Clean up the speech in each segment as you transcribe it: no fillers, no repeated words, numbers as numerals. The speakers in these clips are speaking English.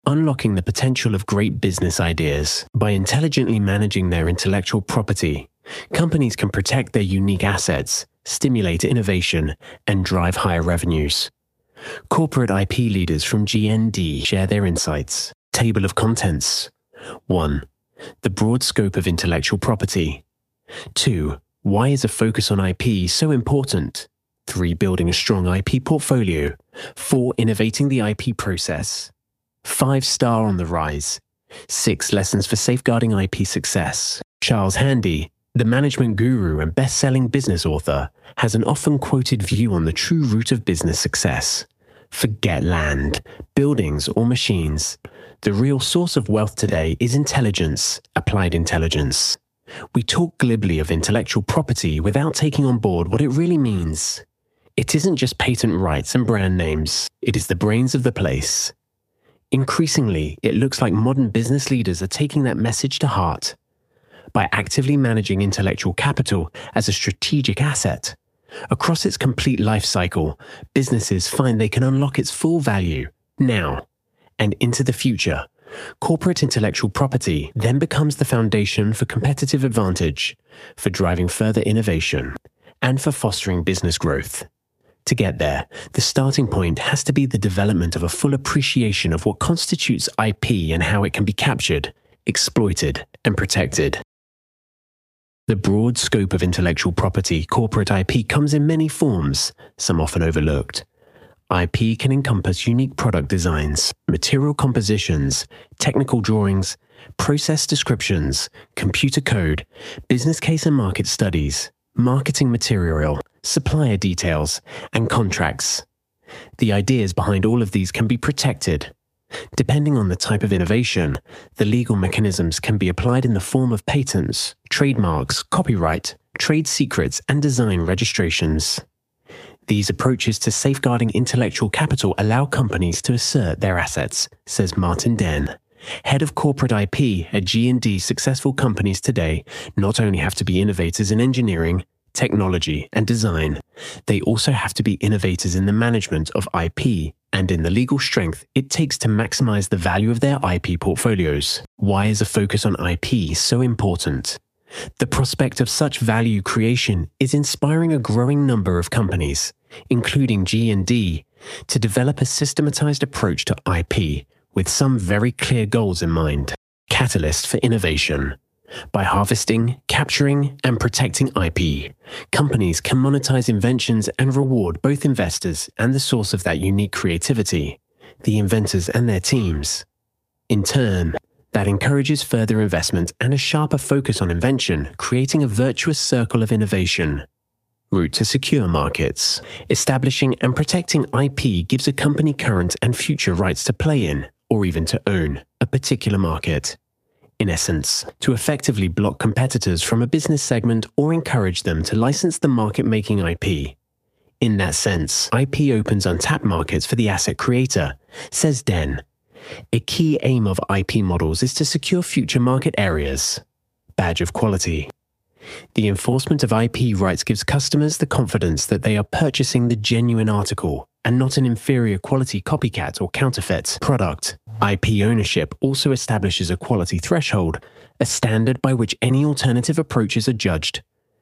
unlocking the potential of great business ideas. By intelligently managing their intellectual property, companies can protect their unique assets, stimulate innovation, and drive higher revenues. Corporate IP leaders from GND share their insights. Table of contents. 1. The broad scope of intellectual property. 2. Why is a focus on IP so important? 3. Building a strong IP portfolio. 4. Innovating the IP process. 5. Star on the rise. 6. Lessons for safeguarding IP success. Charles Handy, the management guru and best-selling business author, has an often quoted view on the true root of business success. Forget land, buildings, or machines. The real source of wealth today is intelligence, applied intelligence. We talk glibly of intellectual property without taking on board what it really means. It isn't just patent rights and brand names. It is the brains of the place. Increasingly, it looks like modern business leaders are taking that message to heart. By actively managing intellectual capital as a strategic asset, across its complete life cycle, businesses find they can unlock its full value now and into the future. Corporate intellectual property then becomes the foundation for competitive advantage, for driving further innovation, and for fostering business growth. To get there, the starting point has to be the development of a full appreciation of what constitutes IP and how it can be captured, exploited, and protected. The broad scope of intellectual property, corporate IP, comes in many forms, some often overlooked. IP can encompass unique product designs, material compositions, technical drawings, process descriptions, computer code, business case and market studies, marketing material, supplier details, and contracts. The ideas behind all of these can be protected. Depending on the type of innovation, the legal mechanisms can be applied in the form of patents, trademarks, copyright, trade secrets, and design registrations. These approaches to safeguarding intellectual capital allow companies to assert their assets, says Martin Den, head of corporate IP at G&D. Successful companies today not only have to be innovators in engineering, technology, and design, they also have to be innovators in the management of IP and in the legal strength it takes to maximize the value of their IP portfolios. Why is a focus on IP so important? The prospect of such value creation is inspiring a growing number of companies, including G&D, to develop a systematized approach to IP with some very clear goals in mind. Catalyst for innovation. By harvesting, capturing, and protecting IP, companies can monetize inventions and reward both investors and the source of that unique creativity, the inventors and their teams. In turn, that encourages further investment and a sharper focus on invention, creating a virtuous circle of innovation. Route to secure markets. Establishing and protecting IP gives a company current and future rights to play in, or even to own, a particular market. In essence, to effectively block competitors from a business segment or encourage them to license the market-making IP. In that sense, IP opens untapped markets for the asset creator, says Den. A key aim of IP models is to secure future market areas. Badge of quality. The enforcement of IP rights gives customers the confidence that they are purchasing the genuine article and not an inferior quality copycat or counterfeit product. IP ownership also establishes a quality threshold, a standard by which any alternative approaches are judged.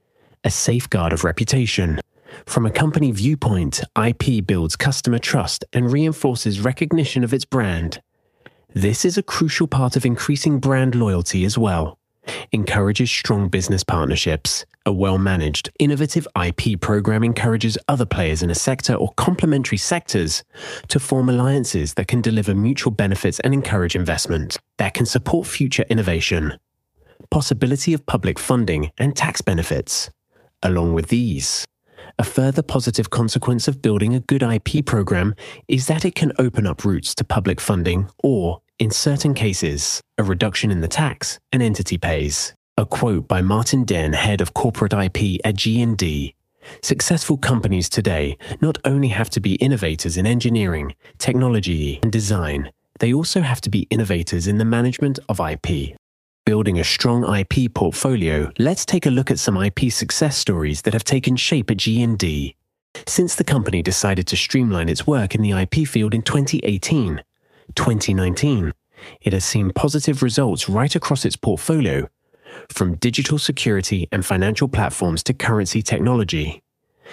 A safeguard of reputation. From a company viewpoint, IP builds customer trust and reinforces recognition of its brand. This is a crucial part of increasing brand loyalty as well. Encourages strong business partnerships. A well-managed, innovative IP program encourages other players in a sector or complementary sectors to form alliances that can deliver mutual benefits and encourage investment, that can support future innovation. Possibility of public funding and tax benefits. Along with these, a further positive consequence of building a good IP program is that it can open up routes to public funding or, in certain cases, a reduction in the tax an entity pays. A quote by Martin Den, head of corporate IP at G&D. Successful companies today not only have to be innovators in engineering, technology, and design, they also have to be innovators in the management of IP. Building a strong IP portfolio, let's take a look at some IP success stories that have taken shape at G&D. Since the company decided to streamline its work in the IP field in 2018, 2019, it has seen positive results right across its portfolio, from digital security and financial platforms to currency technology.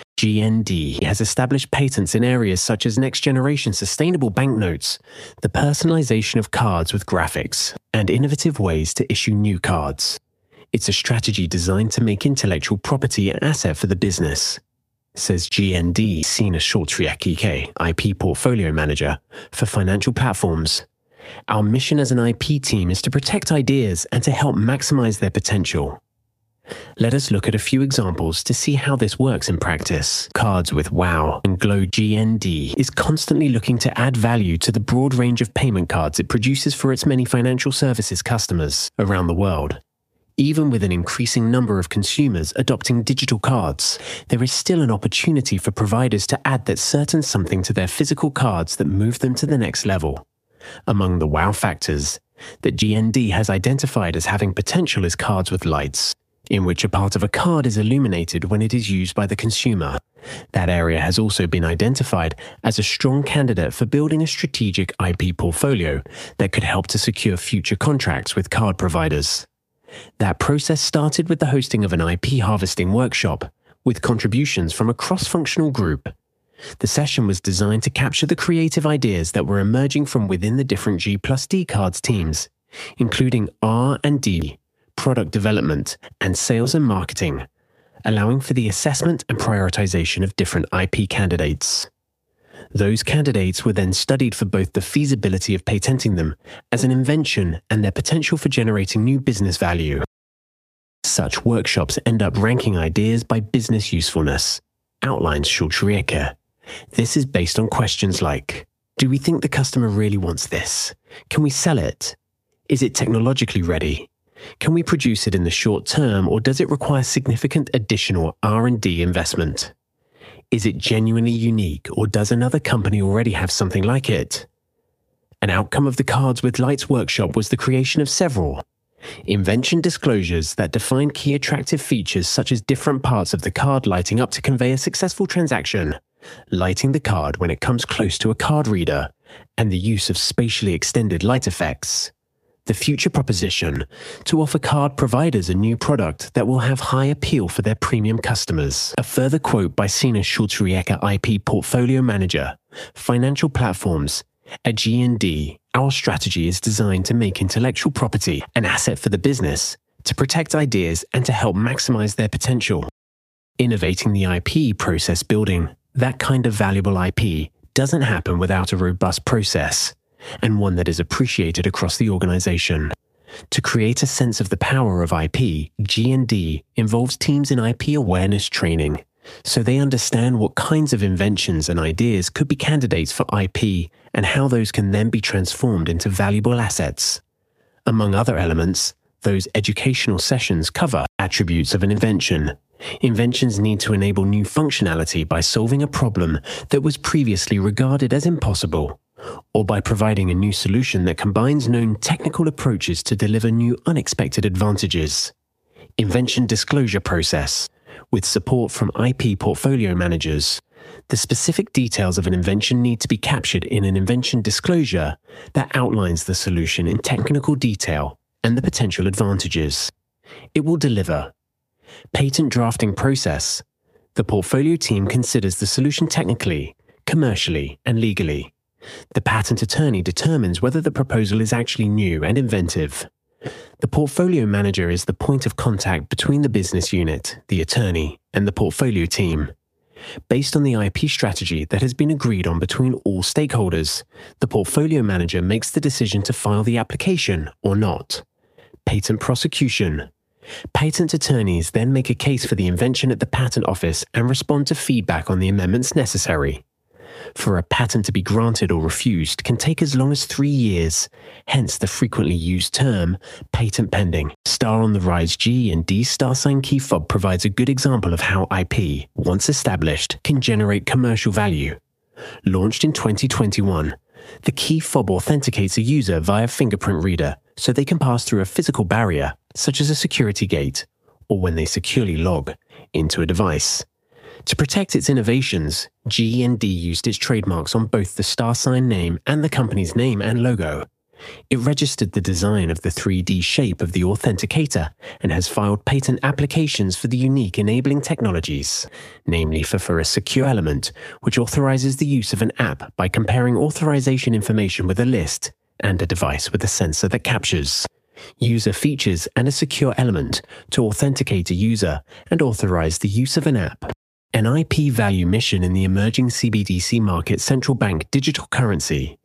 GND has established patents in areas such as next-generation sustainable banknotes, the personalization of cards with graphics, and innovative ways to issue new cards. It's a strategy designed to make intellectual property an asset for the business, says GND Sina Schultriek, IP Portfolio Manager for Financial Platforms. Our mission as an IP team is to protect ideas and to help maximize their potential. Let us look at a few examples to see how this works in practice. Cards with WOW and Glow. GND is constantly looking to add value to the broad range of payment cards it produces for its many financial services customers around the world. Even with an increasing number of consumers adopting digital cards, there is still an opportunity for providers to add that certain something to their physical cards that move them to the next level. Among the WOW factors that GND has identified as having potential is cards with lights, in which a part of a card is illuminated when it is used by the consumer. That area has also been identified as a strong candidate for building a strategic IP portfolio that could help to secure future contracts with card providers. That process started with the hosting of an IP harvesting workshop, with contributions from a cross-functional group. The session was designed to capture the creative ideas that were emerging from within the different G+D cards teams, including R&D, product development, and sales and marketing, allowing for the assessment and prioritization of different IP candidates. Those candidates were then studied for both the feasibility of patenting them as an invention and their potential for generating new business value. Such workshops end up ranking ideas by business usefulness, outlines Schultriek. This is based on questions like, do we think the customer really wants this? Can we sell it? Is it technologically ready? Can we produce it in the short term, or does it require significant additional R&D investment? Is it genuinely unique, or does another company already have something like it? An outcome of the Cards with Lights workshop was the creation of several invention disclosures that define key attractive features such as different parts of the card lighting up to convey a successful transaction, lighting the card when it comes close to a card reader, and the use of spatially extended light effects. The future proposition to offer card providers a new product that will have high appeal for their premium customers. A further quote by Sina Schultriek, IP Portfolio Manager, Financial Platforms. At GND, our strategy is designed to make intellectual property an asset for the business, to protect ideas and to help maximize their potential. Innovating the IP process building, that kind of valuable IP, doesn't happen without a robust process, and one that is appreciated across the organization. To create a sense of the power of IP, GND involves teams in IP awareness training, so they understand what kinds of inventions and ideas could be candidates for IP and how those can then be transformed into valuable assets. Among other elements, those educational sessions cover attributes of an invention. Inventions need to enable new functionality by solving a problem that was previously regarded as impossible, or by providing a new solution that combines known technical approaches to deliver new unexpected advantages. Invention disclosure process. With support from IP portfolio managers, the specific details of an invention need to be captured in an invention disclosure that outlines the solution in technical detail and the potential advantages it will deliver. Patent drafting process. The portfolio team considers the solution technically, commercially, and legally. The patent attorney determines whether the proposal is actually new and inventive. The portfolio manager is the point of contact between the business unit, the attorney, and the portfolio team. Based on the IP strategy that has been agreed on between all stakeholders, the portfolio manager makes the decision to file the application or not. Patent prosecution. Patent attorneys then make a case for the invention at the patent office and respond to feedback on the amendments necessary. For a patent to be granted or refused can take as long as 3 years, hence the frequently used term, patent pending. Star on the Rise G&D star sign key fob provides a good example of how IP, once established, can generate commercial value. Launched in 2021, the key fob authenticates a user via fingerprint reader so they can pass through a physical barrier, such as a security gate, or when they securely log into a device. To protect its innovations, G&D used its trademarks on both the StarSign name and the company's name and logo. It registered the design of the 3D shape of the authenticator and has filed patent applications for the unique enabling technologies, namely for a secure element, which authorizes the use of an app by comparing authorization information with a list, and a device with a sensor that captures user features and a secure element to authenticate a user and authorize the use of an app. An IP value mission in the emerging CBDC market central bank digital currency,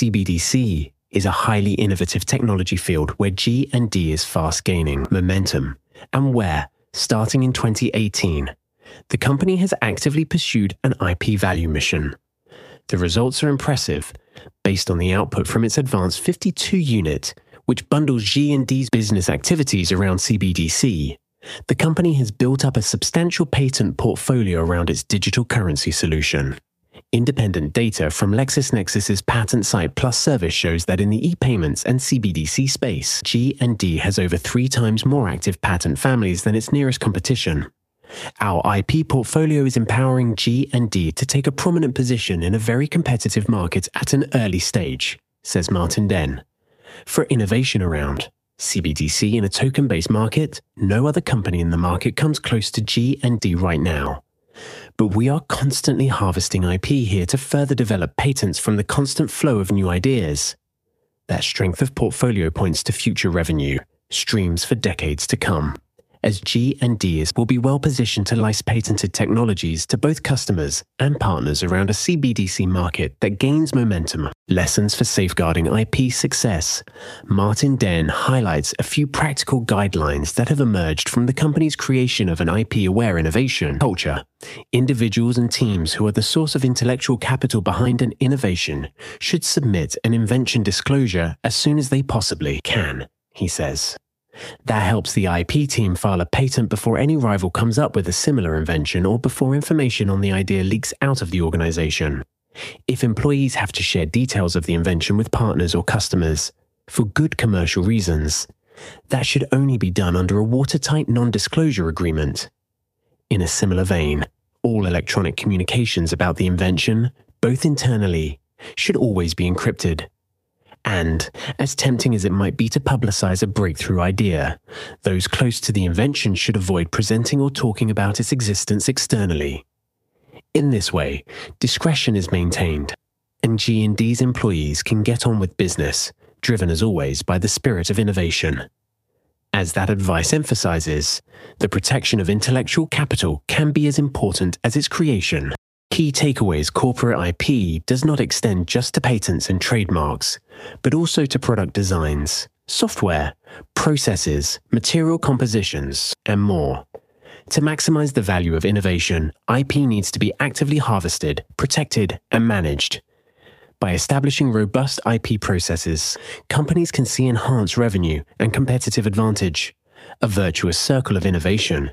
CBDC, is a highly innovative technology field where G&D is fast gaining momentum, and where, starting in 2018, the company has actively pursued an IP value mission. The results are impressive, based on the output from its advanced 52 unit, which bundles G&D's business activities around CBDC. The company has built up a substantial patent portfolio around its digital currency solution. Independent data from LexisNexis's Patent Site Plus service shows that in the e-payments and CBDC space, G&D has over 3 times more active patent families than its nearest competition. Our IP portfolio is empowering G&D to take a prominent position in a very competitive market at an early stage, says Martin Den. For innovation around CBDC in a token-based market, no other company in the market comes close to G&D right now. But we are constantly harvesting IP here to further develop patents from the constant flow of new ideas. That strength of portfolio points to future revenue streams for decades to come, as G&D will be well positioned to license patented technologies to both customers and partners around a CBDC market that gains momentum. Lessons for safeguarding IP success. Martin Den highlights a few practical guidelines that have emerged from the company's creation of an IP-aware innovation culture. Individuals and teams who are the source of intellectual capital behind an innovation should submit an invention disclosure as soon as they possibly can, he says. That helps the IP team file a patent before any rival comes up with a similar invention or before information on the idea leaks out of the organization. If employees have to share details of the invention with partners or customers, for good commercial reasons, that should only be done under a watertight non-disclosure agreement. In a similar vein, all electronic communications about the invention, both internally, should always be encrypted. And, as tempting as it might be to publicize a breakthrough idea, those close to the invention should avoid presenting or talking about its existence externally. In this way, discretion is maintained, and G&D's employees can get on with business, driven as always by the spirit of innovation. As that advice emphasizes, the protection of intellectual capital can be as important as its creation. Key takeaways: corporate IP does not extend just to patents and trademarks, but also to product designs, software, processes, material compositions, and more. To maximize the value of innovation, IP needs to be actively harvested, protected, and managed. By establishing robust IP processes, companies can see enhanced revenue and competitive advantage, a virtuous circle of innovation